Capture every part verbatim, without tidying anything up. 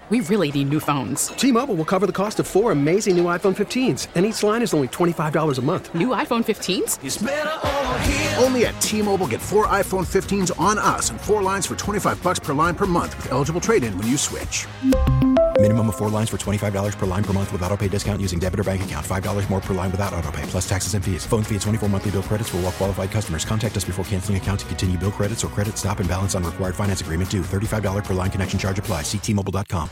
We really need new phones. T-Mobile will cover the cost of four amazing new iPhone fifteens, and each line is only twenty-five dollars a month. New iPhone fifteens? It's better over here. Only at T-Mobile, get four iPhone fifteens on us and four lines for twenty-five dollars per line per month with eligible trade-in when you switch. Minimum of four lines for twenty-five dollars per line per month with autopay discount using debit or bank account. five dollars more per line without autopay, plus taxes and fees. Phone fee at twenty-four monthly bill credits for well-qualified customers. Contact us before canceling account to continue bill credits or credit stop and balance on required finance agreement due. thirty-five dollars per line connection charge applies. See T Mobile dot com.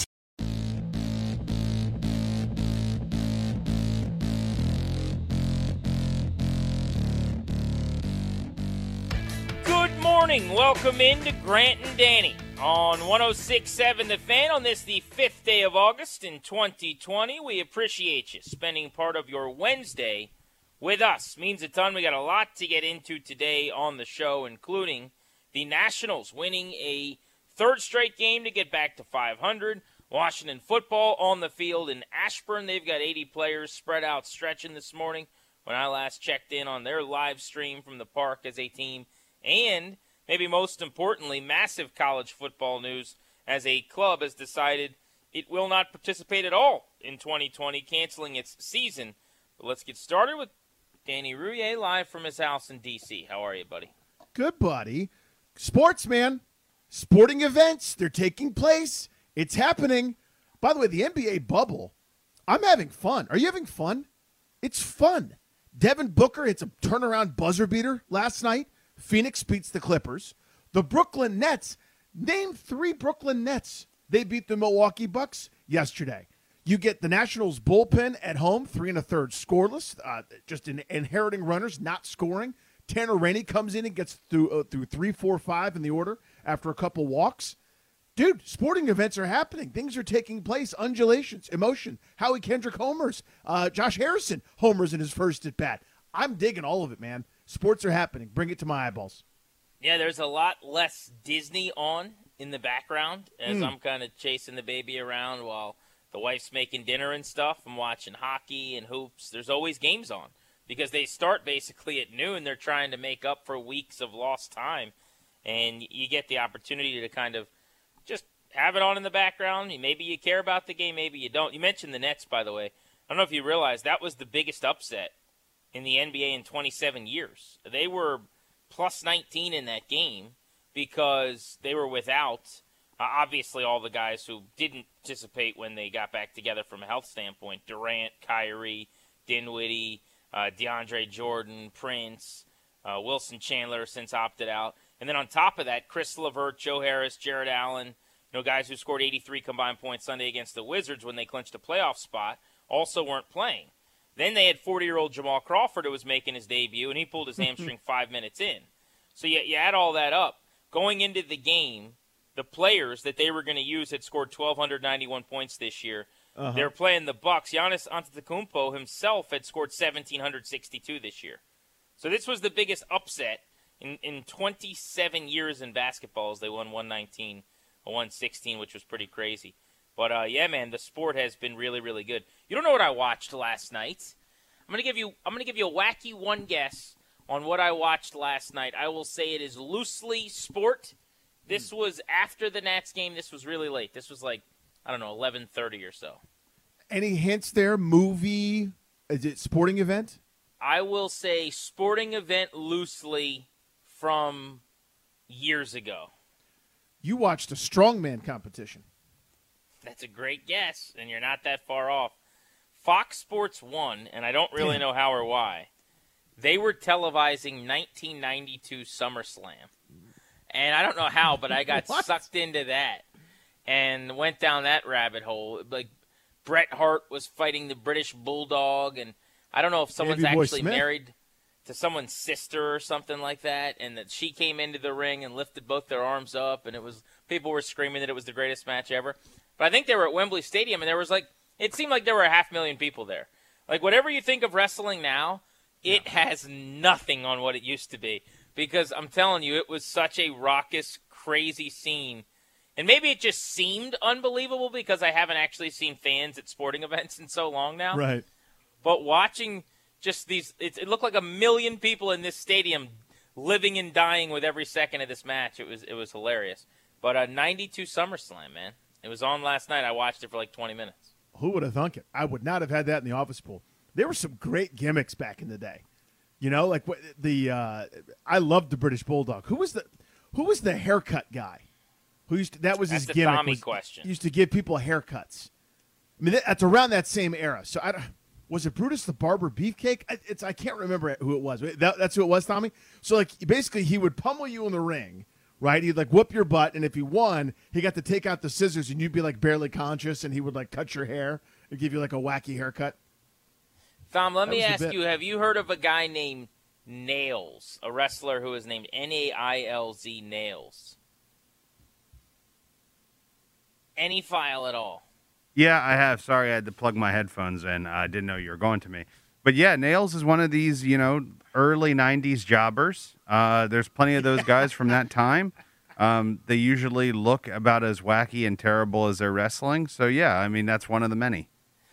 Good morning. Welcome into Grant and Danny on one oh six point seven The Fan on this, the fifth day of August in twenty twenty. We appreciate you spending part of your Wednesday with us. Means a ton. We got a lot to get into today on the show, including the Nationals winning a third straight game to get back to five hundred. Washington football on the field in Ashburn. They've got eighty players spread out stretching this morning when I last checked in on their live stream from the park as a team. And maybe most importantly, massive college football news as a club has decided it will not participate at all in twenty twenty, canceling its season. But let's get started with Danny Rouhier live from his house in D C. How are you, buddy? Good, buddy. Sports, man. Sporting events, they're taking place. It's happening. By the way, the N B A bubble, I'm having fun. Are you having fun? It's fun. Devin Booker hits a turnaround buzzer beater last night. Phoenix beats the Clippers. The Brooklyn Nets, name three Brooklyn Nets. They beat the Milwaukee Bucks yesterday. You get the Nationals bullpen at home, three and a third scoreless, uh, just in, inheriting runners, not scoring. Tanner Rainey comes in and gets through uh, through three, four, five in the order after a couple walks. Dude, sporting events are happening. Things are taking place. Undulations, emotion. Howie Kendrick homers. Uh, Josh Harrison homers in his first at bat. I'm digging all of it, man. Sports are happening. Bring it to my eyeballs. Yeah, there's a lot less Disney on in the background as mm. I'm kind of chasing the baby around while the wife's making dinner and stuff. I'm watching hockey and hoops. There's always games on because they start basically at noon. They're trying to make up for weeks of lost time, and you get the opportunity to kind of just have it on in the background. Maybe you care about the game, maybe you don't. You mentioned the Nets, by the way. I don't know if you realize that was the biggest upset in the N B A in twenty-seven years. They were plus nineteen in that game because they were without, uh, obviously, all the guys who didn't participate when they got back together from a health standpoint. Durant, Kyrie, Dinwiddie, uh, DeAndre Jordan, Prince, uh, Wilson Chandler since opted out. And then on top of that, Chris LeVert, Joe Harris, Jared Allen, you know, guys who scored eighty-three combined points Sunday against the Wizards when they clinched a playoff spot, also weren't playing. Then they had forty-year-old Jamal Crawford who was making his debut, and he pulled his hamstring five minutes in. So you, you add all that up. Going into the game, the players that they were going to use had scored twelve ninety-one points this year. Uh-huh. They were playing the Bucks. Giannis Antetokounmpo himself had scored one thousand seven hundred sixty-two this year. So this was the biggest upset in, in twenty-seven years in basketball as they won one nineteen, one sixteen, which was pretty crazy. But, uh, yeah, man, the sport has been really, really good. You don't know what I watched last night. I'm going to give you I'm going to give you a wacky one guess on what I watched last night. I will say it is loosely sport. This was after the Nats game. This was really late. This was like, I don't know, eleven thirty or so. Any hints there? Movie? Is it sporting event? I will say sporting event loosely from years ago. You watched a strongman competition. That's a great guess, and you're not that far off. Fox Sports one, and I don't really Damn. know how or why, they were televising nineteen ninety-two SummerSlam. And I don't know how, but I got sucked into that and went down that rabbit hole. Like, Bret Hart was fighting the British Bulldog, and I don't know if someone's Davey Boy actually Smith. married to someone's sister or something like that, and that she came into the ring and lifted both their arms up, and it was people were screaming that it was the greatest match ever. But I think they were at Wembley Stadium, and there was like, it seemed like there were a half million people there. Like, whatever you think of wrestling now, it yeah. has nothing on what it used to be. Because I'm telling you, it was such a raucous, crazy scene. And maybe it just seemed unbelievable because I haven't actually seen fans at sporting events in so long now. Right. But watching just these, it, it looked like a million people in this stadium living and dying with every second of this match. It was it was hilarious. But a ninety-two SummerSlam, man. It was on last night. I watched it for like twenty minutes. Who would have thunk it? I would not have had that in the office pool. There were some great gimmicks back in the day. You know, like what the uh, I loved the British Bulldog. Who was the who was the haircut guy? Who used to, that was That's his the gimmick. Tommy was, question. He used to give people haircuts. I mean, that's around that same era. So I don't, was it Brutus the Barber Beefcake? I, it's I can't remember who it was. That, that's who it was, Tommy. So like basically, he would pummel you in the ring, right? He'd like whoop your butt, and if he won, he got to take out the scissors, and you'd be like barely conscious, and he would like cut your hair and give you like a wacky haircut. Tom, let That me was the ask bit. you: have you heard of a guy named Nails, a wrestler who is named N A I L Z Nails? Any file at all? Yeah, I have. Sorry, I had to plug my headphones in. I didn't know you were going to me. But yeah, Nails is one of these, you know, early nineties jobbers. Uh, there's plenty of those guys from that time. Um, they usually look about as wacky and terrible as their wrestling. So yeah, I mean, that's one of the many.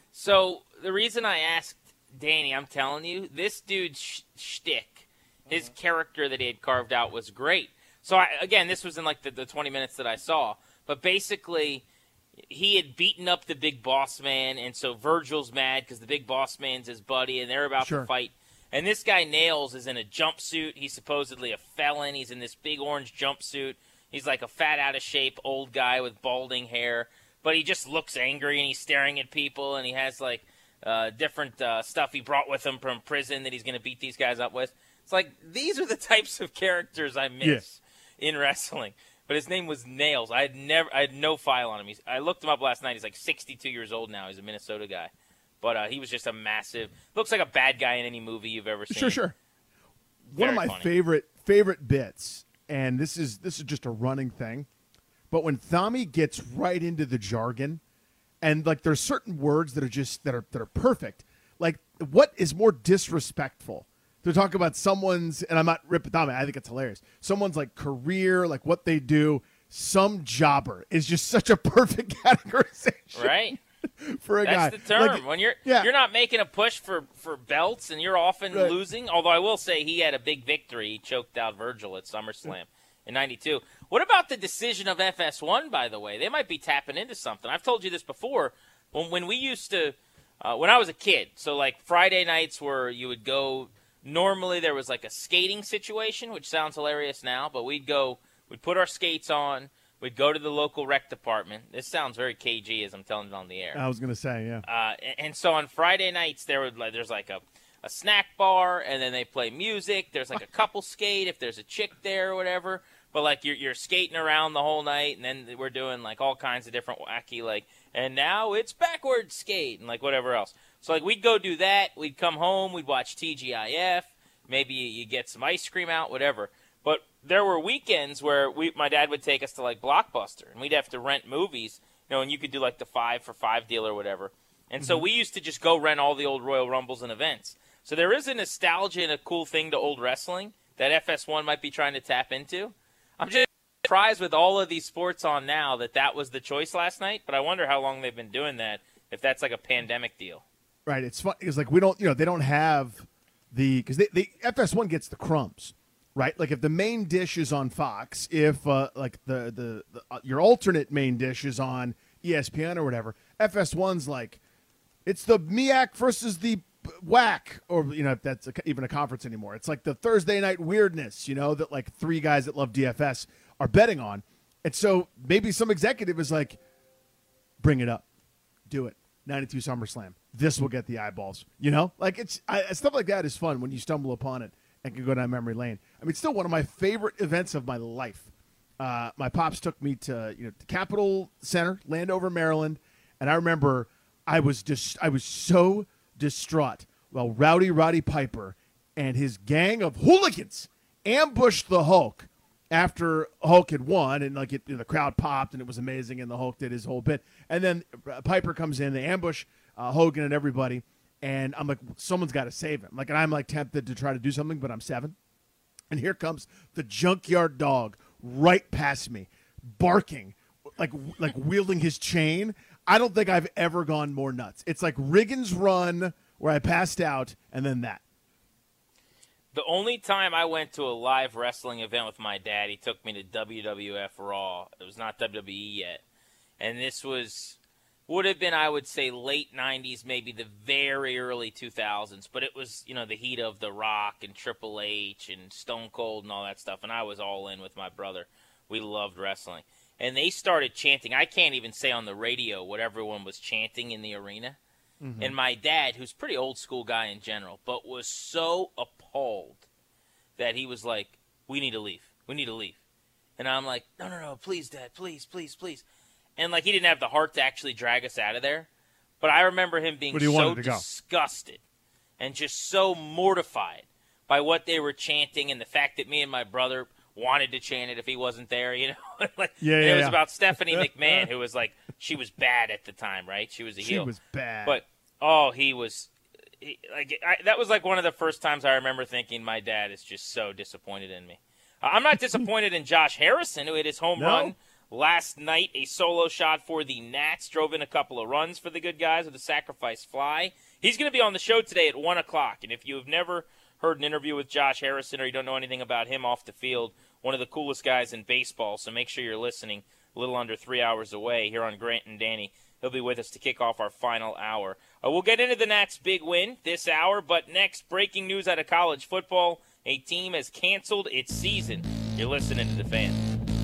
So the reason I asked Danny, I'm telling you, this dude's sh- shtick, his character that he had carved out was great. So I, again, this was in like the, the twenty minutes that I saw. But basically, he had beaten up the Big Boss Man, and so Virgil's mad because the Big Boss Man's his buddy, and they're about Sure. to fight. And this guy, Nails, is in a jumpsuit. He's supposedly a felon. He's in this big orange jumpsuit. He's like a fat, out-of-shape old guy with balding hair. But he just looks angry, and he's staring at people, and he has, like, uh, different uh, stuff he brought with him from prison that he's going to beat these guys up with. It's like, these are the types of characters I miss Yeah. in wrestling. But his name was Nails. I had never, I had no file on him. He's, I looked him up last night. He's like sixty-two years old now. He's a Minnesota guy, but uh, he was just a massive. Looks like a bad guy in any movie you've ever seen. Sure, sure. One of Very my funny. favorite favorite bits, and this is this is just a running thing, but when Thami gets right into the jargon, and like there's certain words that are just that are that are perfect. Like, what is more disrespectful to talk about someone's, and I'm not ripping Thami, I think it's hilarious. Someone's like career, like what they do. Some jobber is just such a perfect categorization, Right? for a guy. That's the term. Like, when you're yeah. you're not making a push for, for belts, and you're often Right. losing. Although I will say he had a big victory. He choked out Virgil at SummerSlam in ninety-two. What about the decision of F S one, by the way? They might be tapping into something. I've told you this before. When, when we used to, uh, when I was a kid, so like Friday nights where you would go, normally there was like a skating situation, which sounds hilarious now, but we'd go, we'd put our skates on, we'd go to the local rec department. This sounds very K G as I'm telling it on the air. I was gonna say, yeah. Uh, and, and so on Friday nights, there would like there's like a, a snack bar, and then they play music. There's like a couple skate if there's a chick there or whatever. But like you're you're skating around the whole night, and then we're doing like all kinds of different wacky like. And now it's backward skate and like whatever else. So like we'd go do that. We'd come home. We'd watch T G I F. Maybe you get some ice cream out, whatever. But there were weekends where we, my dad would take us to like Blockbuster, and we'd have to rent movies, you know, and you could do like the five for five deal or whatever. And mm-hmm. so we used to just go rent all the old Royal Rumbles and events. So there is a nostalgia and a cool thing to old wrestling that F S one might be trying to tap into. I'm just surprised with all of these sports on now that that was the choice last night, but I wonder how long they've been doing that, if that's like a pandemic deal. Right. It's fun. It's like we don't, you know, they don't have the, because they, they, F S one gets the crumbs, right? Like if the main dish is on Fox, if uh, like the, the, the uh, your alternate main dish is on E S P N or whatever, F S one's like, it's the M I A C versus the W A C, or, you know, if that's a, even a conference anymore. It's like the Thursday night weirdness, you know, that like three guys that love D F S are betting on. And so maybe some executive is like, bring it up, do it. ninety-two SummerSlam. This will get the eyeballs. You know, like it's I, stuff like that is fun when you stumble upon it and can go down memory lane. I mean, it's still one of my favorite events of my life. Uh, my pops took me to you know the Capitol Center, Landover, Maryland, and I remember I was just I was so distraught while Rowdy Roddy Piper and his gang of hooligans ambushed the Hulk after Hulk had won, and like it, you know, the crowd popped and it was amazing, and the Hulk did his whole bit, and then Piper comes in, they ambush uh, Hogan and everybody, and I'm like, someone's got to save him. Like, and I'm like tempted to try to do something, but I'm seven, and here comes the Junkyard Dog right past me, barking, like like wielding his chain. I don't think I've ever gone more nuts. It's like Riggins Run, where I passed out, and then that. The only time I went to a live wrestling event with my dad, he took me to W W F Raw. It was not W W E yet. And this was would have been, I would say, late nineties, maybe the very early two thousands. But it was, you know, the heat of The Rock and Triple H and Stone Cold and all that stuff. And I was all in with my brother. We loved wrestling. And they started chanting. I can't even say on the radio what everyone was chanting in the arena. Mm-hmm. And my dad, who's a pretty old school guy in general, but was so appalled that he was like, we need to leave. We need to leave. And I'm like, no, no, no, please, Dad, please, please, please. And, like, he didn't have the heart to actually drag us out of there. But I remember him being so disgusted and just so mortified by what they were chanting and the fact that me and my brother wanted to chant it if he wasn't there, you know. like, yeah, yeah, it was yeah. about Stephanie McMahon, who was, like, she was bad at the time, right? She was a heel. She was bad. But, oh, he was he, – like I, that was, like, one of the first times I remember thinking my dad is just so disappointed in me. Uh, I'm not disappointed in Josh Harrison, who hit his home no. run last night, a solo shot for the Nats, drove in a couple of runs for the good guys with a sacrifice fly. He's going to be on the show today at one o'clock, and if you have never heard an interview with Josh Harrison or you don't know anything about him off the field, one of the coolest guys in baseball, so make sure you're listening a little under three hours away here on Grant and Danny. He'll be with us to kick off our final hour. Uh, we'll get into the Nats' big win this hour, but next, breaking news out of college football. A team has canceled its season. You're listening to The Fan.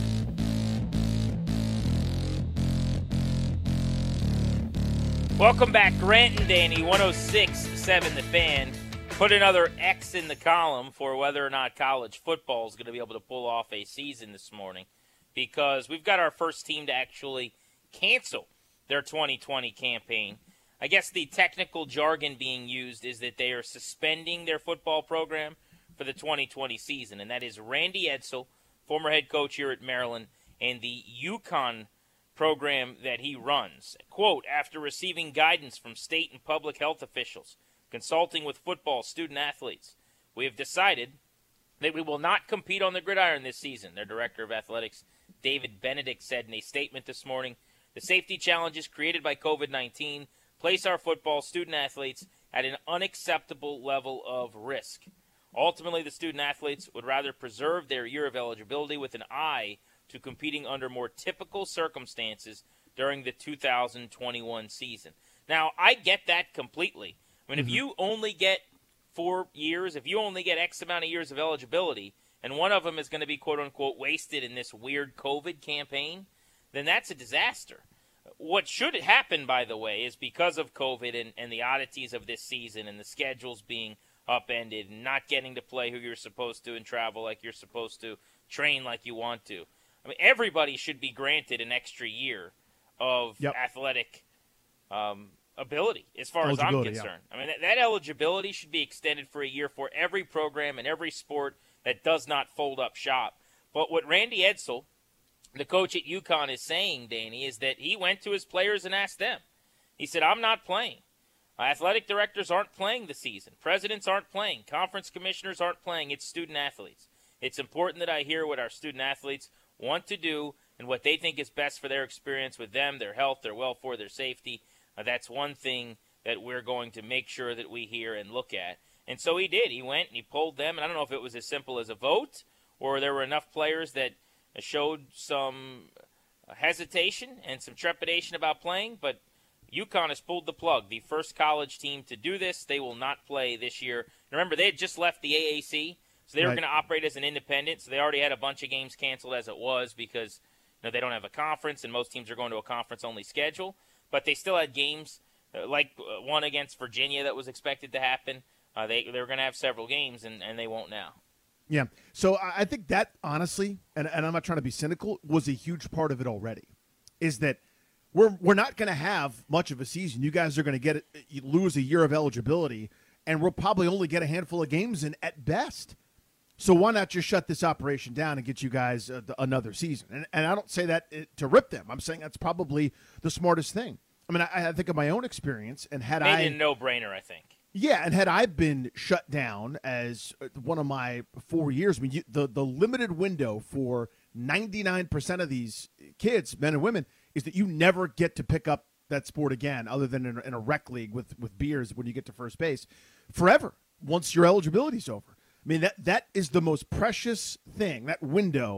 Welcome back, Grant and Danny, one oh six point seven The Fan. Put another X in the column for whether or not college football is going to be able to pull off a season this morning, because we've got our first team to actually cancel their twenty twenty campaign. I guess the technical jargon being used is that they are suspending their football program for the twenty twenty season, and that is Randy Edsall, former head coach here at Maryland, and the UConn program that he runs. Quote, after receiving guidance from state and public health officials, consulting with football student athletes, we have decided that we will not compete on the gridiron this season, their director of athletics, David Benedict, said in a statement this morning. The safety challenges created by covid nineteen place our football student athletes at an unacceptable level of risk. Ultimately, the student athletes would rather preserve their year of eligibility with an eye to competing under more typical circumstances during the two thousand twenty-one season. Now, I get that completely. I mean, mm-hmm. if you only get four years, if you only get X amount of years of eligibility, and one of them is going to be quote-unquote wasted in this weird COVID campaign, then that's a disaster. What should happen, by the way, is because of COVID and, and the oddities of this season and the schedules being upended and not getting to play who you're supposed to and travel like you're supposed to, train like you want to. I mean, everybody should be granted an extra year of yep. athletic um, ability, as far as I'm concerned. Yeah. I mean, that, that eligibility should be extended for a year for every program and every sport that does not fold up shop. But what Randy Edsall, the coach at UConn, is saying, Danny, is that he went to his players and asked them. He said, I'm not playing. Athletic directors aren't playing the season. Presidents aren't playing. Conference commissioners aren't playing. It's student athletes. It's important that I hear what our student athletes want to do and what they think is best for their experience with them, their health, their welfare, their safety. Uh, that's one thing that we're going to make sure that we hear and look at. And so he did. He went and he polled them. And I don't know if it was as simple as a vote or there were enough players that showed some hesitation and some trepidation about playing. But UConn has pulled the plug. The first college team to do this. They will not play this year. And remember, they had just left the A A C. So they were right. going to operate as an independent. So they already had a bunch of games canceled as it was because you know, they don't have a conference, and most teams are going to a conference-only schedule. But they still had games, uh, like uh, one against Virginia that was expected to happen. Uh, they they were going to have several games, and, and they won't now. Yeah. So I think that, honestly, and, and I'm not trying to be cynical, was a huge part of it already, is that we're we're not going to have much of a season. You guys are going to get you lose a year of eligibility, and we'll probably only get a handful of games in at best. So why not just shut this operation down and get you guys uh, the, another season? And, and I don't say that to rip them. I'm saying that's probably the smartest thing. I mean, I, I think of my own experience, and had Made I it a no-brainer, I think. Yeah, and had I been shut down as one of my four years, I mean, you, the the limited window for ninety-nine percent of these kids, men and women, is that you never get to pick up that sport again, other than in, in a rec league with with beers when you get to first base, forever. Once your eligibility's over. I mean, that that is the most precious thing, that window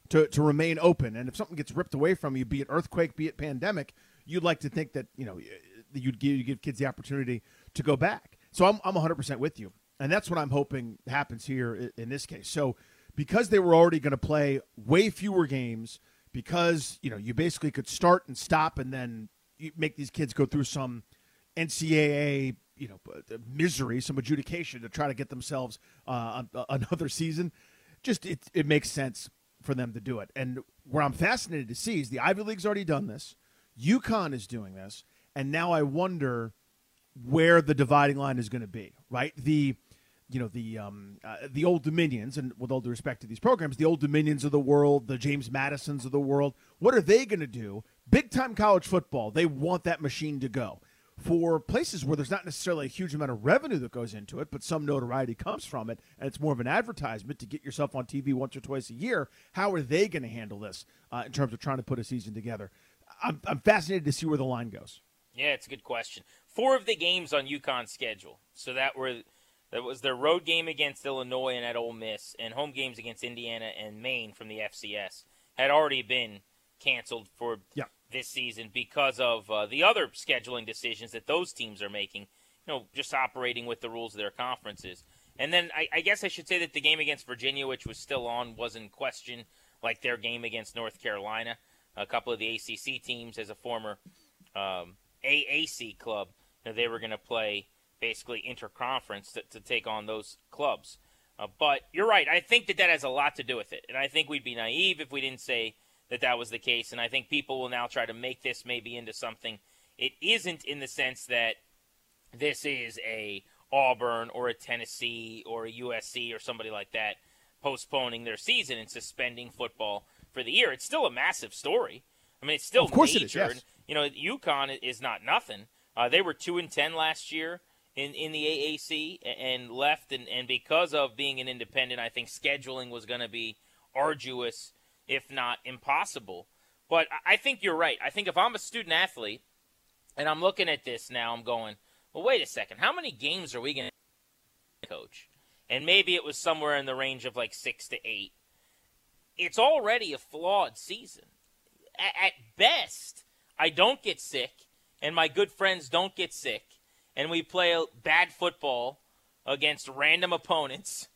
to, to remain open. And if something gets ripped away from you, be it earthquake, be it pandemic, you'd like to think that, you know, you'd give, you give kids the opportunity to go back. So I'm, I'm one hundred percent with you. And that's what I'm hoping happens here in, in this case. So because they were already going to play way fewer games, because, you know, you basically could start and stop and then you make these kids go through some N C double A, you know, misery, some adjudication to try to get themselves uh, another season. Just it, it makes sense for them to do it. And where I'm fascinated to see is the Ivy League's already done this. UConn is doing this. And now I wonder where the dividing line is going to be, right? The, you know, the um, uh, the Old Dominions, and with all due respect to these programs, the Old Dominions of the world, the James Madisons of the world, what are they going to do? Big-time college football, they want that machine to go. For places where there's not necessarily a huge amount of revenue that goes into it, but some notoriety comes from it, and it's more of an advertisement to get yourself on T V once or twice a year, how are they going to handle this uh, in terms of trying to put a season together? I'm, I'm fascinated to see where the line goes. Yeah, it's a good question. Four of the games on UConn's schedule, so that were that was their road game against Illinois and at Ole Miss, and home games against Indiana and Maine from the F C S had already been canceled for yeah. this season because of uh, the other scheduling decisions that those teams are making, you know, just operating with the rules of their conferences. And then I, I guess I should say that the game against Virginia, which was still on, was in question, like their game against North Carolina. A couple of the A C C teams, as a former um, A A C club, you know, they were going to play basically interconference to, to take on those clubs. Uh, but you're right. I think that that has a lot to do with it. And I think we'd be naive if we didn't say that that was the case, and I think people will now try to make this maybe into something it isn't, in the sense that this is a Auburn or a Tennessee or a U S C or somebody like that postponing their season and suspending football for the year. It's still a massive story. I mean, it's still of course major. It is, yes. You know, UConn is not nothing. Uh, they were two and ten last year in, in the A A C and left, and, and because of being an independent, I think scheduling was going to be arduous, if not impossible. But I think you're right. I think if I'm a student athlete and I'm looking at this now, I'm going, well, wait a second. How many games are we going to coach? And maybe it was somewhere in the range of like six to eight. It's already a flawed season. A- at best, I don't get sick and my good friends don't get sick and we play a bad football against random opponents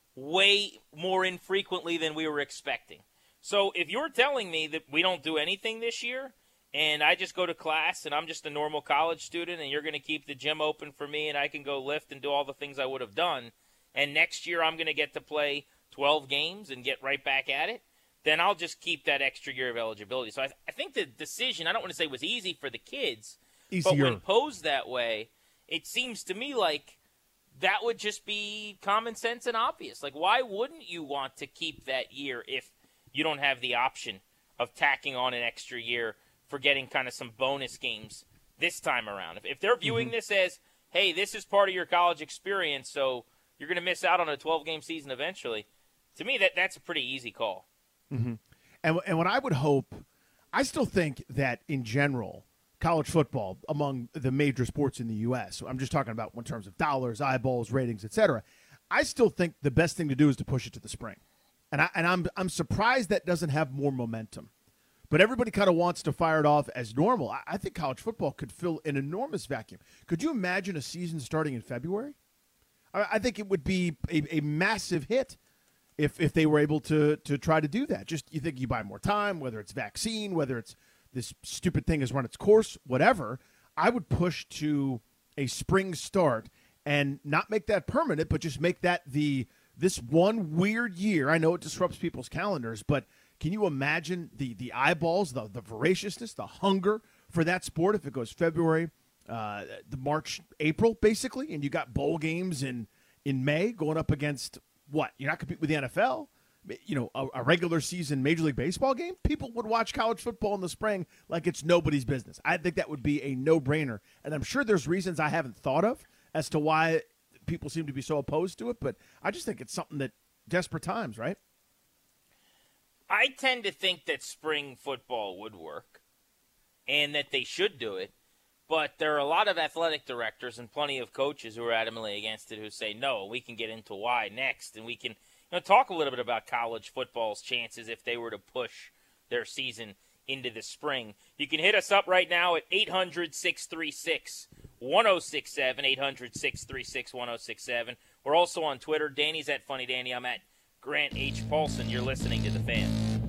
way more infrequently than we were expecting. So if you're telling me that we don't do anything this year and I just go to class and I'm just a normal college student and you're going to keep the gym open for me and I can go lift and do all the things I would have done, and next year I'm going to get to play twelve games and get right back at it, then I'll just keep that extra year of eligibility. So I, th- I think the decision, I don't want to say was easy for the kids, Easier. But when posed that way, it seems to me like that would just be common sense and obvious. Like, why wouldn't you want to keep that year if you don't have the option of tacking on an extra year for getting kind of some bonus games this time around? If, if they're viewing mm-hmm. this as, hey, this is part of your college experience, so you're going to miss out on a twelve-game season eventually, to me, that that's a pretty easy call. Mm-hmm. And, and what I would hope, I still think that in general, college football, among the major sports in the U S, so I'm just talking about in terms of dollars, eyeballs, ratings, et cetera, I still think the best thing to do is to push it to the spring. And, I, and I'm I'm surprised that doesn't have more momentum. But everybody kind of wants to fire it off as normal. I, I think college football could fill an enormous vacuum. Could you imagine a season starting in February? I, I think it would be a, a massive hit if if they were able to to try to do that. Just, you think you buy more time, whether it's vaccine, whether it's this stupid thing has run its course, whatever. I would push to a spring start and not make that permanent, but just make that the – this one weird year. I know it disrupts people's calendars, but can you imagine the the eyeballs, the, the voraciousness, the hunger for that sport if it goes February, uh, the March, April, basically, and you got bowl games in, in May going up against what? You're not competing with the N F L? You know, a, a regular season Major League Baseball game? People would watch college football in the spring like it's nobody's business. I think that would be a no-brainer, and I'm sure there's reasons I haven't thought of as to why people seem to be so opposed to it, but I just think it's something that desperate times, right? I tend to think that spring football would work and that they should do it, but there are a lot of athletic directors and plenty of coaches who are adamantly against it who say, no, we can get into why next, and we can Now, talk a little bit about college football's chances if they were to push their season into the spring. You can hit us up right now at eight hundred, six three six, one oh six seven, eight hundred, six three six, one oh six seven. We're also on Twitter. Danny's at Funny Danny. I'm at Grant H. Paulson. You're listening to The Fan.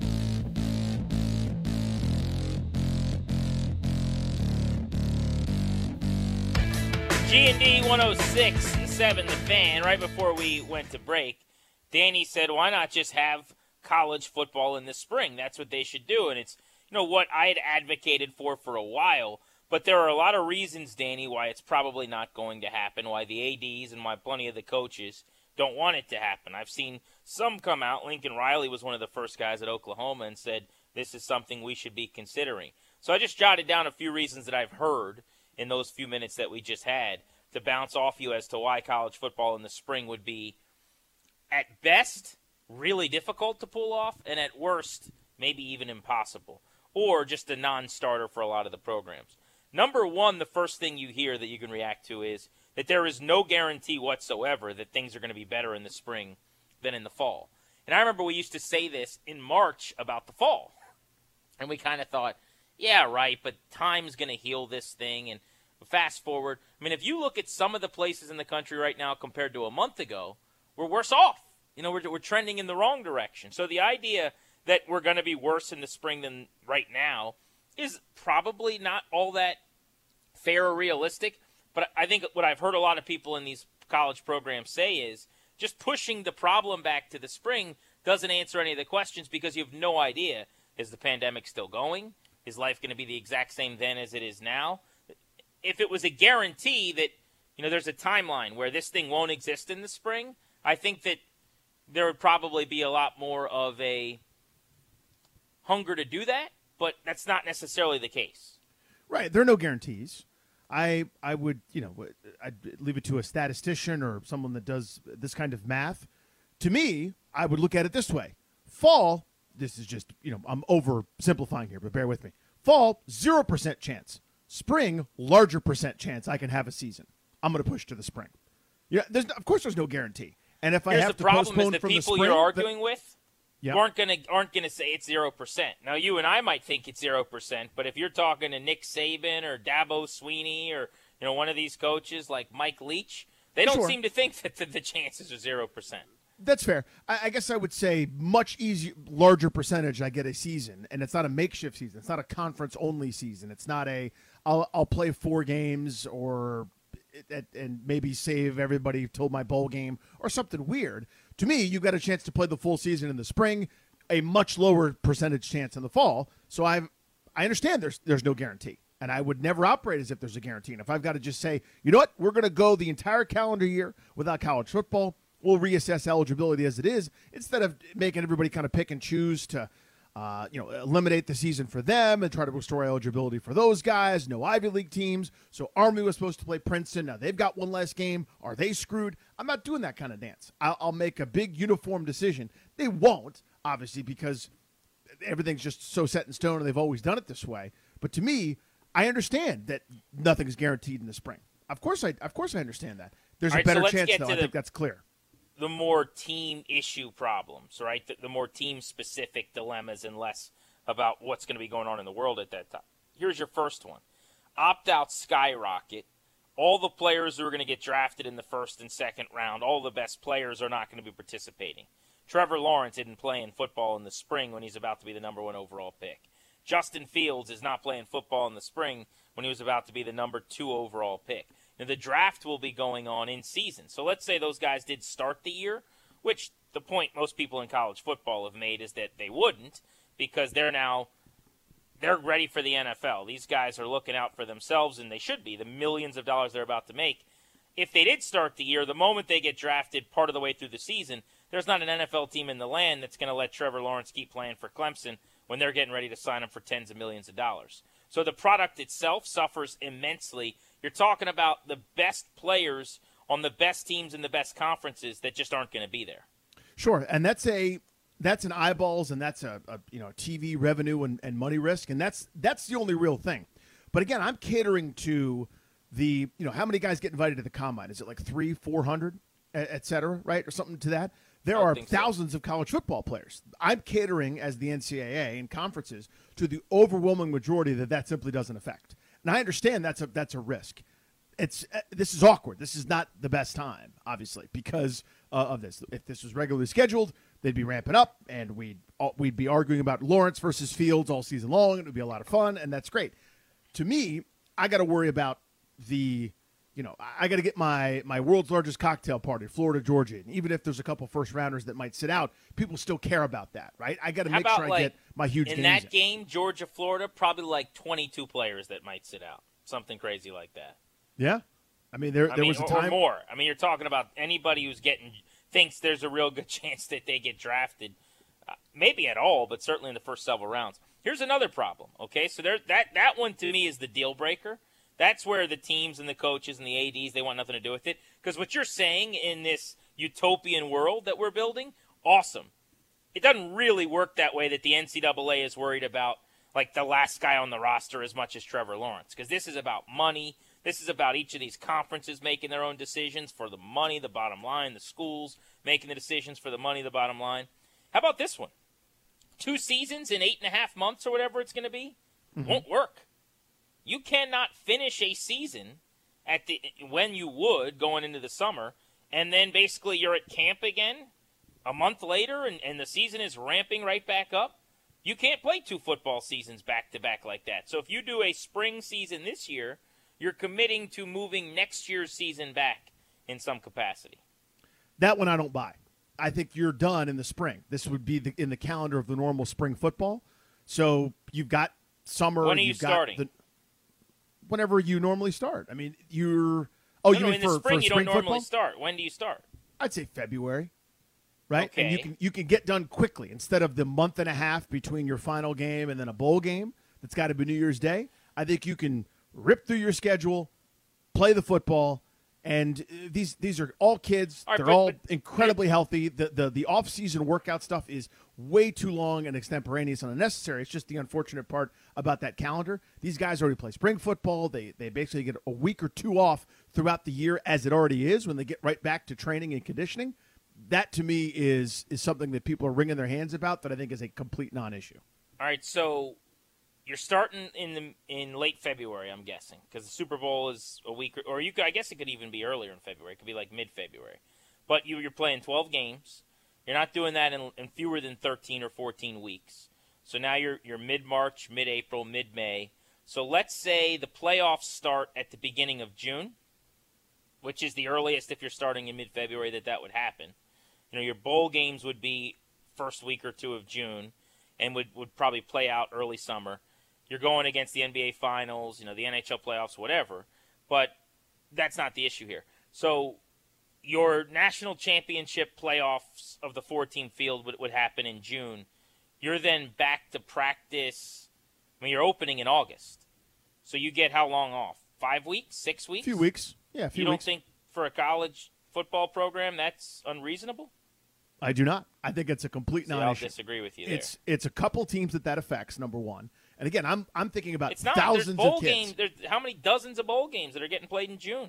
G and D one oh six point seven, The Fan. Right before we went to break, Danny said, why not just have college football in the spring? That's what they should do. And it's, you know, what I had advocated for for a while. But there are a lot of reasons, Danny, why it's probably not going to happen, why the A Ds and why plenty of the coaches don't want it to happen. I've seen some come out. Lincoln Riley was one of the first guys at Oklahoma and said this is something we should be considering. So I just jotted down a few reasons that I've heard in those few minutes that we just had to bounce off you as to why college football in the spring would be, at best, really difficult to pull off, and at worst, maybe even impossible, or just a non-starter for a lot of the programs. Number one, the first thing you hear that you can react to is that there is no guarantee whatsoever that things are going to be better in the spring than in the fall. And I remember we used to say this in March about the fall, and we kind of thought, yeah, right, but time's going to heal this thing, and fast forward. I mean, if you look at some of the places in the country right now compared to a month ago, we're worse off. You know, we're, we're trending in the wrong direction. So the idea that we're going to be worse in the spring than right now is probably not all that fair or realistic. But I think what I've heard a lot of people in these college programs say is just pushing the problem back to the spring doesn't answer any of the questions because you have no idea. Is the pandemic still going? Is life going to be the exact same then as it is now? If it was a guarantee that, you know, there's a timeline where this thing won't exist in the spring, I think that there would probably be a lot more of a hunger to do that, but that's not necessarily the case. Right. There are no guarantees. I I would, you know, I'd leave it to a statistician or someone that does this kind of math. To me, I would look at it this way. Fall, this is just, you know, I'm oversimplifying here, but bear with me. Fall, zero percent chance. Spring, larger percent chance I can have a season. I'm going to push to the spring. Yeah, there's of course there's no guarantee. And if Here's I have the to postpone the from the people spring, you're arguing the, with yeah. aren't going to aren't going to say it's zero percent. Now you and I might think it's zero percent, but if you're talking to Nick Saban or Dabo Sweeney or you know one of these coaches like Mike Leach, they don't Sure. seem to think that the, the chances are zero percent. That's fair. I, I guess I would say much easier, larger percentage I get a season, and it's not a makeshift season. It's not a conference-only season. It's not a I'll, I'll play four games or and maybe save everybody till my bowl game or something weird. To me, you got a chance to play the full season in the spring, a much lower percentage chance in the fall. So I I understand there's there's no guarantee, and I would never operate as if there's a guarantee. And if I've got to just say, you know what, we're going to go the entire calendar year without college football, we'll reassess eligibility as it is, instead of making everybody kind of pick and choose to, uh, you know, eliminate the season for them and try to restore eligibility for those guys. No Ivy League teams. So Army was supposed to play Princeton. Now they've got one less game. Are they screwed? I'm not doing that kind of dance. I'll, I'll make a big uniform decision. They won't, obviously, because everything's just so set in stone and they've always done it this way. But to me, I understand that nothing is guaranteed in the spring. Of course I, of course I understand that. There's All a right, better so let's chance, get though. to I the- think that's clear. The more team issue problems, right? The, the more team-specific dilemmas and less about what's going to be going on in the world at that time. Here's your first one. Opt-outs skyrocket. All the players who are going to get drafted in the first and second round, all the best players are not going to be participating. Trevor Lawrence isn't playing football in the spring when he's about to be the number one overall pick. Justin Fields is not playing football in the spring when he was about to be the number two overall pick. Now, the draft will be going on in season. So let's say those guys did start the year, which the point most people in college football have made is that they wouldn't because they're now they're ready for the N F L. These guys are looking out for themselves, and they should be, the millions of dollars they're about to make. If they did start the year, the moment they get drafted part of the way through the season, there's not an N F L team in the land that's going to let Trevor Lawrence keep playing for Clemson when they're getting ready to sign him for tens of millions of dollars. So the product itself suffers immensely. You're talking about the best players on the best teams in the best conferences that just aren't going to be there. Sure, and that's a that's an eyeballs and that's a, a you know T V revenue and, and money risk, and that's that's the only real thing. But again, I'm catering to the you know how many guys get invited to the combine? Is it like three, four hundred, et cetera, right, or something to that? there I would are think so. thousands of college football players. I'm catering as the N C double A and conferences to the overwhelming majority that that simply doesn't affect. And I understand that's a that's a risk. It's uh, this is awkward. This is not the best time, obviously, because uh, of this. If this was regularly scheduled, they'd be ramping up, and we'd uh, we'd be arguing about Lawrence versus Fields all season long, and it would be a lot of fun, and that's great. To me, I got to worry about the, you know, I got to get my my world's largest cocktail party, Florida, Georgia, and even if there's a couple first rounders that might sit out, people still care about that, right? I got to How make about, sure I like, get my huge in games that in. game, Georgia, Florida, probably like twenty-two players that might sit out, something crazy like that. Yeah, I mean there I there mean, was a or, time or more. I mean, you're talking about anybody who's getting thinks there's a real good chance that they get drafted, uh, maybe at all, but certainly in the first several rounds. Here's another problem. Okay, so there that that one to me is the deal breaker. That's where the teams and the coaches and the A Ds, they want nothing to do with it. Because what you're saying in this utopian world that we're building, awesome. It doesn't really work that way that the N C double A is worried about like the last guy on the roster as much as Trevor Lawrence. Because this is about money. This is about each of these conferences making their own decisions for the money, the bottom line, the schools making the decisions for the money, the bottom line. How about this one? Two seasons in eight and a half months or whatever it's going to be? Mm-hmm. Won't work. You cannot finish a season at the when you would going into the summer, and then basically you're at camp again a month later, and, and the season is ramping right back up. You can't play two football seasons back-to-back like that. So if you do a spring season this year, you're committing to moving next year's season back in some capacity. That one I don't buy. I think you're done in the spring. This would be the, in the calendar of the normal spring football. So you've got summer. When are you you've got starting? The, whenever you normally start. I mean, you're. Oh, no, you no, mean in for the spring for you spring don't normally football? start. When do you start? I'd say February, right? Okay. And you can you can get done quickly instead of the month and a half between your final game and then a bowl game. That's got to be New Year's Day. I think you can rip through your schedule, play the football, and uh, these these are all kids. All right, They're but- all but- incredibly healthy. The the the off season workout stuff is way too long and extemporaneous and unnecessary. It's just the unfortunate part about that calendar. These guys already play spring football. They they basically get a week or two off throughout the year, as it already is, when they get right back to training and conditioning. That to me is is something that people are wringing their hands about that I think is a complete non-issue. All right, so you're starting in the in late February, I'm guessing, because the Super Bowl is a week, or, or you could, I guess it could even be earlier in February. It could be like mid-February. But you, you're playing twelve games. You're not doing that in, in fewer than thirteen or fourteen weeks. So now you're you're mid-March, mid-April, mid-May. So let's say the playoffs start at the beginning of June, which is the earliest if you're starting in mid-February that that would happen. You know, your bowl games would be first week or two of June and would, would probably play out early summer. You're going against the N B A Finals, you know, the N H L playoffs, whatever. But that's not the issue here. So your national championship playoffs of the four-team field would, would happen in June. You're then back to practice. I mean, you're opening in August. So you get how long off? Five weeks? Six A weeks? few weeks. Yeah, a few You don't weeks. think for a college football program that's unreasonable? I do not. I think it's a complete See, I'll non-issue. disagree with you there. It's it's a couple teams that that affects, number one. And again, I'm I'm thinking about It's not. thousands There's bowl of kids. games. There's how many dozens of bowl games that are getting played in June?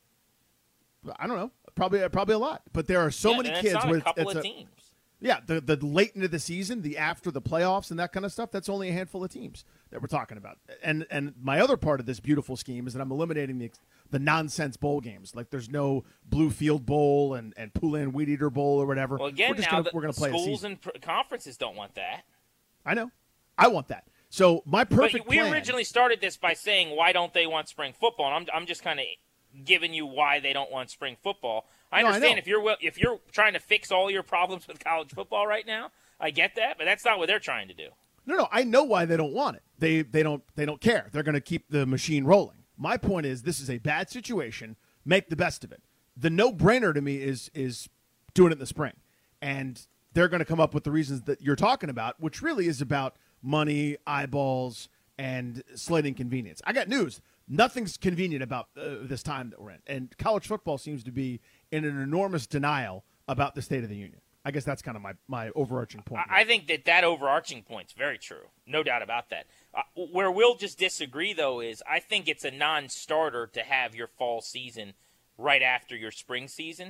I don't know. Probably probably a lot. But there are so Yeah, many and kids it's not where a couple it's of a, teams. Yeah, the the late into the season, the after the playoffs and that kind of stuff, that's only a handful of teams that we're talking about. And and my other part of this beautiful scheme is that I'm eliminating the the nonsense bowl games. Like there's no Blue Field Bowl and and Poulan Weed Eater Bowl or whatever. Well, again, we're just now gonna, the we're going to play a schools season. and pr- conferences don't want that. I know. I want that. So my perfect But we plan, originally started this by saying, why don't they want spring football? And I'm, I'm just kind of giving you why they don't want spring football. I No, I understand know. if you're wi- if you're trying to fix all your problems with college football right now, I get that, but that's not what they're trying to do. No, no, I know why they don't want it. They they don't they don't care. They're going to keep the machine rolling. My point is, this is a bad situation. Make the best of it. The no-brainer to me is is doing it in the spring, and they're going to come up with the reasons that you're talking about, which really is about money, eyeballs, and slating convenience. I got news. Nothing's convenient about uh, this time that we're in, and college football seems to be in an enormous denial about the state of the union. I guess that's kind of my, my overarching point. I I think that that overarching point's very true. No doubt about that. Uh, where we'll just disagree, though, is I think it's a non-starter to have your fall season right after your spring season.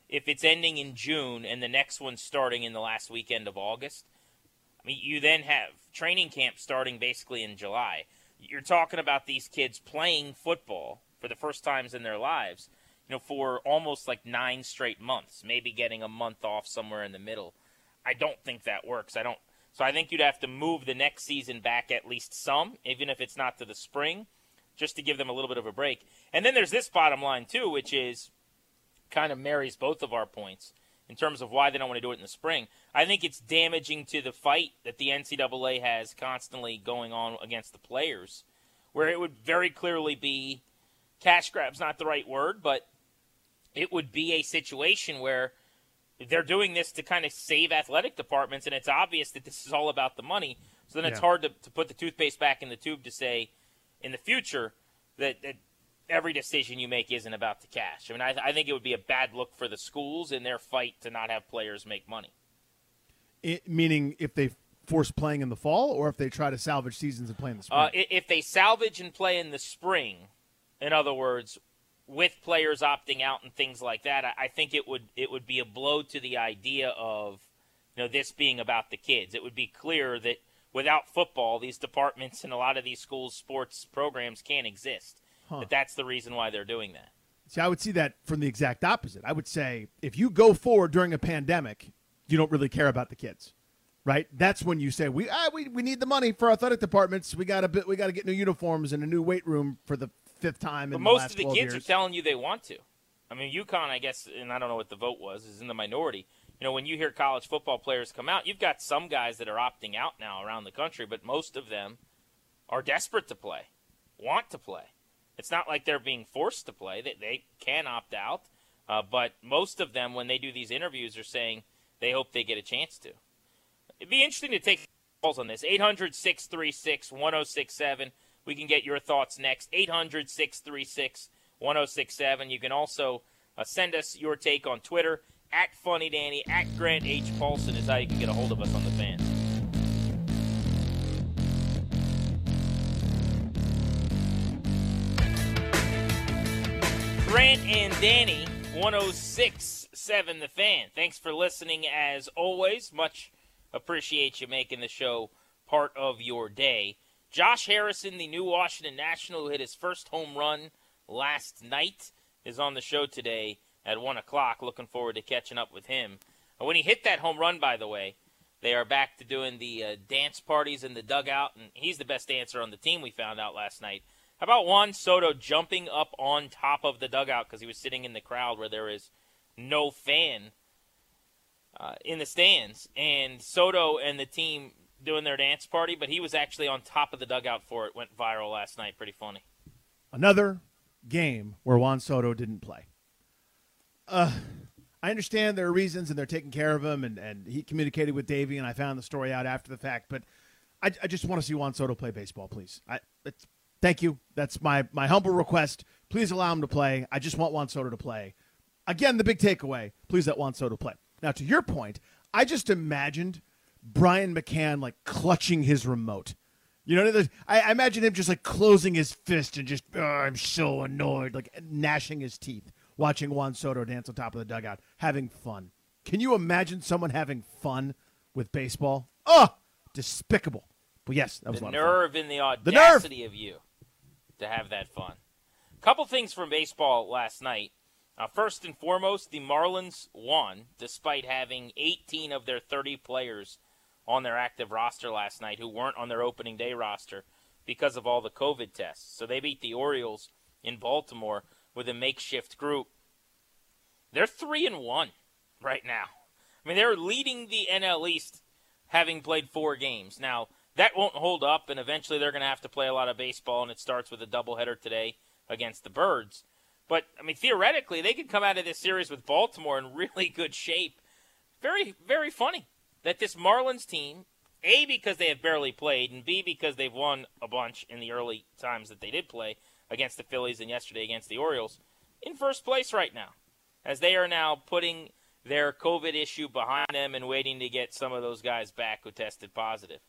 if it's ending in June and the next one's starting in the last weekend of August, I mean, you then have training camp starting basically in July. You're talking about these kids playing football for the first times in their lives, you know, for almost like nine straight months, maybe getting a month off somewhere in the middle. I don't think that works. I don't. So I think you'd have to move the next season back at least some, even if it's not to the spring, just to give them a little bit of a break. And then there's this bottom line, too, which is kind of marries both of our points in terms of why they don't want to do it in the spring. I think it's damaging to the fight that the N C double A has constantly going on against the players, where it would very clearly be, cash grab's not the right word, but it would be a situation where they're doing this to kind of save athletic departments, and it's obvious that this is all about the money. So then it's Yeah. hard to, to put the toothpaste back in the tube to say in the future that, that every decision you make isn't about the cash. I mean, I, I think it would be a bad look for the schools in their fight to not have players make money. It, meaning if they force playing in the fall or if they try to salvage seasons and play in the spring? Uh, i- if they salvage and play in the spring, in other words, with players opting out and things like that, I, I think it would it would be a blow to the idea of, you know, this being about the kids. It would be clear that without football, these departments and a lot of these schools' sports programs can't exist. Huh. But that's the reason why they're doing that. See, I would see that from the exact opposite. I would say if you go forward during a pandemic, you don't really care about the kids, right? That's when you say we ah, we, we need the money for athletic departments. We got to we got to get new uniforms and a new weight room for the fifth time But in the most last of the twelve kids years. are telling you they want to. I mean, UConn, I guess, and I don't know what the vote was, is in the minority. You know, when you hear college football players come out, you've got some guys that are opting out now around the country, but most of them are desperate to play, want to play. It's not like they're being forced to play. They, they can opt out, uh, but most of them, when they do these interviews, are saying they hope they get a chance to. It'd be interesting to take calls on this. eight hundred, six three six, one oh six seven. We can get your thoughts next. eight hundred, six three six, one oh six seven. You can also uh, send us your take on Twitter. At Funny Danny, at Grant H. Paulson is how you can get a hold of us on the Fan. Grant and Danny, one oh six point seven The Fan. Thanks for listening as always. Much appreciate you making the show part of your day. Josh Harrison, the new Washington National, who hit his first home run last night, is on the show today at one o'clock. Looking forward to catching up with him. When he hit that home run, by the way, they are back to doing the uh, dance parties in the dugout, and he's the best dancer on the team, we found out last night. How about Juan Soto jumping up on top of the dugout because he was sitting in the crowd where there is no fan uh, in the stands, and Soto and the team doing their dance party, but he was actually on top of the dugout for it. Went viral last night. Pretty funny. Another game where Juan Soto didn't play. Uh, I understand there are reasons, and they're taking care of him, and, and he communicated with Davey, and I found the story out after the fact, but I, I just want to see Juan Soto play baseball, please. I it's, Thank you. That's my, my humble request. Please allow him to play. I just want Juan Soto to play. Again, the big takeaway, please let Juan Soto play. Now, to your point, I just imagined Brian McCann, like, clutching his remote. You know, I, I imagine him just, like, closing his fist and just, oh, I'm so annoyed, like, gnashing his teeth, watching Juan Soto dance on top of the dugout, having fun. Can you imagine someone having fun with baseball? Oh, despicable. But, yes, that was the a lot nerve of fun. and the The nerve! audacity of you to have that fun. Couple things from baseball last night. Uh, first and foremost, the Marlins won, despite having eighteen of their thirty players on their active roster last night who weren't on their opening day roster because of all the COVID tests. So they beat the Orioles in Baltimore with a makeshift group. They're three and one right now. I mean, they're leading the N L East, having played four games. Now, that won't hold up, and eventually they're going to have to play a lot of baseball, and it starts with a doubleheader today against the Birds. But, I mean, theoretically, they could come out of this series with Baltimore in really good shape. Very, very funny that this Marlins team, A, because they have barely played, and B, because they've won a bunch in the early times that they did play against the Phillies and yesterday against the Orioles, in first place right now, as they are now putting their COVID issue behind them and waiting to get some of those guys back who tested positive.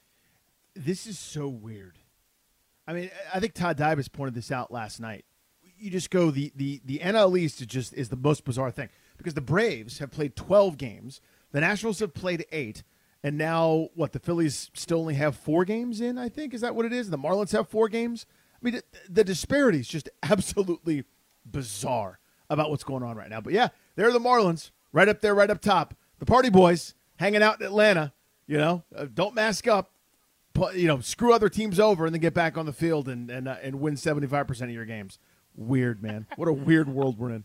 This is so weird. I mean, I think Todd Dybus pointed this out last night. you just go the the the N L East is just is the most bizarre thing because the Braves have played twelve games, the Nationals have played eight, and now what? The Phillies still only have four games in. I think is that what it is? The Marlins have four games. I mean, the disparity is just absolutely bizarre about what's going on right now. But yeah, they're the Marlins right up there, right up top. The party boys hanging out in Atlanta. You know, uh, don't mask up. Put, you know, screw other teams over and then get back on the field and and uh, and win seventy-five percent of your games. Weird, man. What a weird world we're in.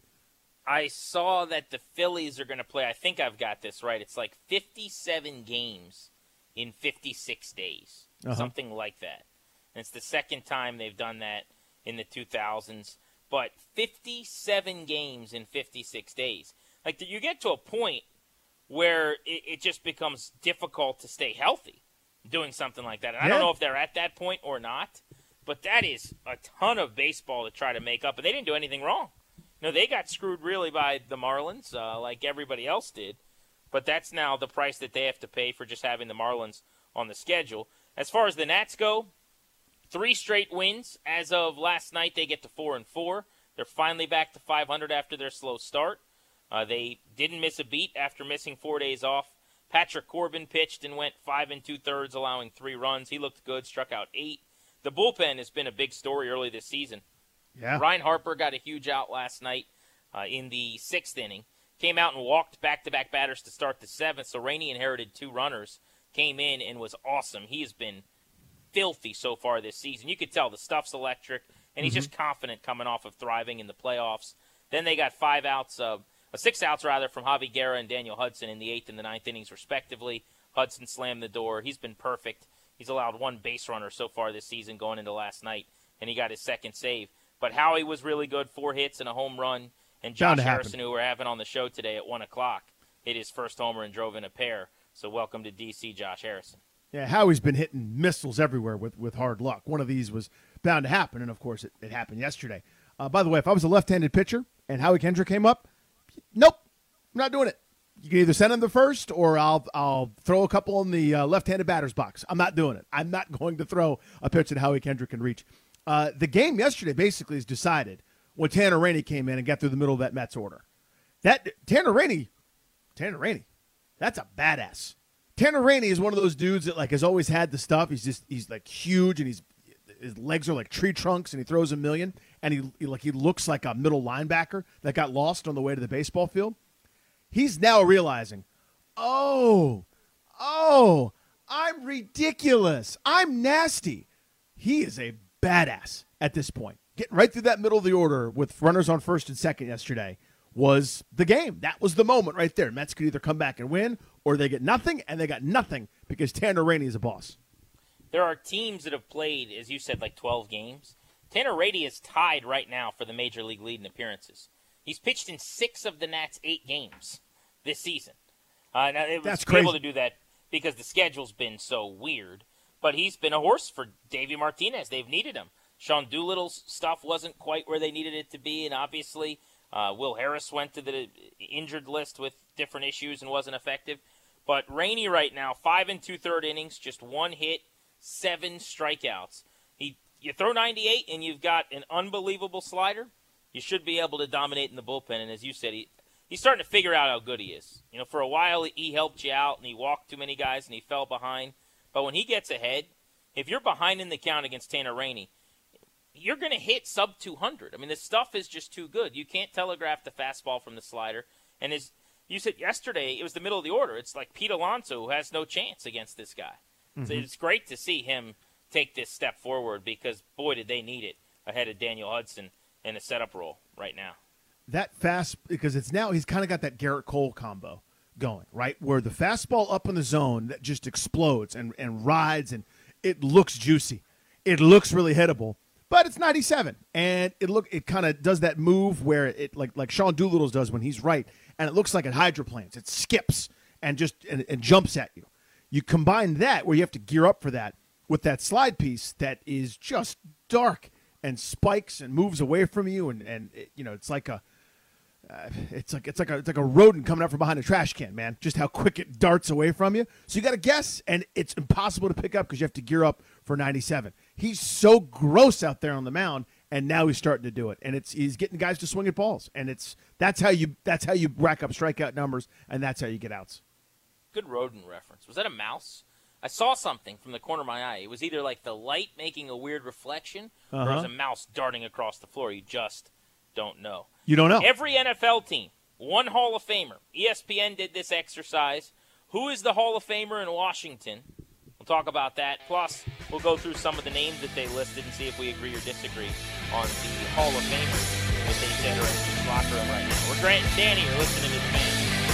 I saw that the Phillies are going to play. I think I've got this right. It's like fifty-seven games in fifty-six days, uh-huh. something like that. And it's the second time they've done that in the two thousands. But fifty-seven games in fifty-six days. Like, you get to a point where it, it just becomes difficult to stay healthy doing something like that. And I yeah. don't know if they're at that point or not, but that is a ton of baseball to try to make up. And they didn't do anything wrong. No, they got screwed really by the Marlins, uh, like everybody else did. But that's now the price that they have to pay for just having the Marlins on the schedule. As far as the Nats go, three straight wins. As of last night, they get to four and four. They're finally back to five hundred after their slow start. Uh, they didn't miss a beat after missing four days off. Patrick Corbin pitched and went five and two-thirds, allowing three runs. He looked good, struck out eight. The bullpen has been a big story early this season. Yeah. Ryan Harper got a huge out last night uh, in the sixth inning. Came out and walked back-to-back batters to start the seventh, so Rainey inherited two runners. Came in and was awesome. He has been filthy so far this season. You could tell the stuff's electric, and he's mm-hmm. just confident coming off of thriving in the playoffs. Then they got five outs, uh, uh, six outs rather, from Javi Guerra and Daniel Hudson in the eighth and the ninth innings, respectively. Hudson slammed the door. He's been perfect. He's allowed one base runner so far this season going into last night, and he got his second save. But Howie was really good, four hits and a home run. And Josh Harrison, who we're having on the show today at one o'clock, hit his first homer and drove in a pair. So welcome to D C, Josh Harrison. Yeah, Howie's been hitting missiles everywhere with, with hard luck. One of these was bound to happen, and, of course, it, it happened yesterday. Uh, by the way, if I was a left-handed pitcher and Howie Kendrick came up, nope, I'm not doing it. You can either send him the first or I'll I'll throw a couple in the uh, left-handed batter's box. I'm not doing it. I'm not going to throw a pitch that Howie Kendrick can reach. Uh, the game yesterday basically is decided when Tanner Rainey came in and got through the middle of that Mets order. That Tanner Rainey, Tanner Rainey, that's a badass. Tanner Rainey is one of those dudes that like has always had the stuff. He's just he's like huge and he's his legs are like tree trunks and he throws a million and he, he like he looks like a middle linebacker that got lost on the way to the baseball field. He's now realizing, oh, oh, I'm ridiculous. I'm nasty. He is a badass at this point. Getting right through that middle of the order with runners on first and second yesterday was the game. That was the moment right there. Mets could either come back and win or they get nothing, and they got nothing because Tanner Rainey is a boss. There are teams that have played, as you said, like twelve games. Tanner Rainey is tied right now for the Major League lead in appearances. He's pitched in six of the Nats' eight games this season. Uh, now it was That's crazy. Able to do that because the schedule's been so weird. But he's been a horse for Davey Martinez. They've needed him. Sean Doolittle's stuff wasn't quite where they needed it to be, and obviously uh, Will Harris went to the injured list with different issues and wasn't effective. But Rainey right now, five and two-third innings, just one hit, seven strikeouts. He, you throw ninety-eight and you've got an unbelievable slider, you should be able to dominate in the bullpen. And as you said, he, he's starting to figure out how good he is. You know, for a while he helped you out and he walked too many guys and he fell behind. But when he gets ahead, if you're behind in the count against Tanner Rainey, you're going to hit sub two hundred. I mean, this stuff is just too good. You can't telegraph the fastball from the slider. And as you said yesterday, it was the middle of the order. It's like Pete Alonso who has no chance against this guy. Mm-hmm. So it's great to see him take this step forward because, boy, did they need it ahead of Daniel Hudson in a setup role right now. That fast, because it's now he's kind of got that Garrett Cole combo going, right, where the fastball up in the zone that just explodes and, and rides, and it looks juicy. It looks really hittable, but it's ninety-seven, and it look it kind of does that move where it like like Sean Doolittle's does when he's right, and it looks like it hydroplanes. It skips and just and, and jumps at you. You combine that where you have to gear up for that with that slide piece that is just dark and spikes and moves away from you, and and it, you know it's like a Uh, it's like it's like a it's like a rodent coming out from behind a trash can, man. Just how quick it darts away from you. So you got to guess, and it's impossible to pick up because you have to gear up for ninety-seven. He's so gross out there on the mound, and now he's starting to do it, and it's he's getting guys to swing at balls, and it's that's how you that's how you rack up strikeout numbers, and that's how you get outs. Good rodent reference. Was that a mouse? I saw something from the corner of my eye. It was either like the light making a weird reflection, uh-huh. or it was a mouse darting across the floor. You just don't know. You don't know. Every N F L team, one Hall of Famer. E S P N did this exercise. Who is the Hall of Famer in Washington? We'll talk about that. Plus, we'll go through some of the names that they listed and see if we agree or disagree on the Hall of Famers that they said are in the locker room right now. We're Grant and Danny. You're listening to The Fan.